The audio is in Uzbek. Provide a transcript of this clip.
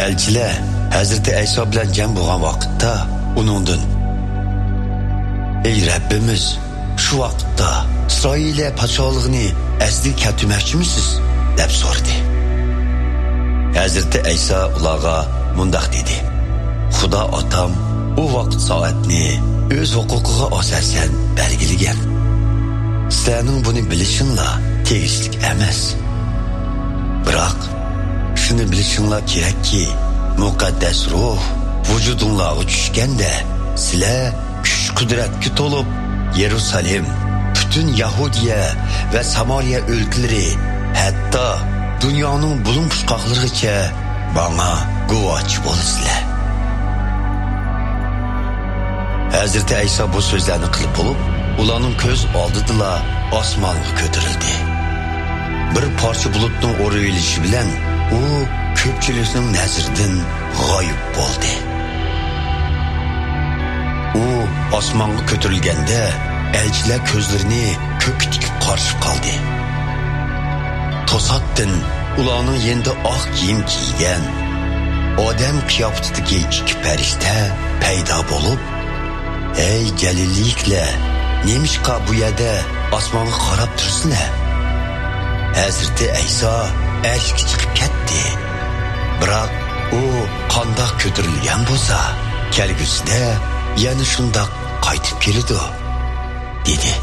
Elçiler Hazreti İsa bilan jam bo'lgan vaqtda uningdan: "Ey Rabbimiz, shu vaqtda İsroil podshohligini asli keltirmoqchimisiz?" deb so'radi. Hazreti İsa ularga mundaq dedi: "Xudo otam u vaqt soatni o'z huquqiga asosan belgilagan. Sening buni bilishingla tegishli emas. Biroq shuni bilishinglar kerakki, muqaddas ruh vujudinglarga tushganda sizlar kuch qudratga to'lib Yerusalim, butun Yahudiya va Samariya o'lkalari, hatto dunyoning bulun pushqoqlarigacha bana guvochi bo'lasizlar." Hazreti İsa bu so'zlarni qilib bo'lib, ularning ko'z oldida osmonga ko'tarildi. Bir parcha bulutning o'rilishi bilan u ko'pchilikning nazaridan g'oyib bo'ldi. U osmonga ko'tarilganda elchilar ko'zlarini ko'kka tikib qarshi qoldi. To'satdan ularning yenda oq kiyim kiygan, odam qiyofatidagi ikki farishta paydo bo'lib: "Ey Galilliklar, nemishqa bu yerda osmonga qarab tursizlar?" Hazreti İsa ashga chiqib ketdi. Biroq u qandoq ko'tarilgan bo'lsa, kelgusida yana shundoq qaytib keladi, dedi.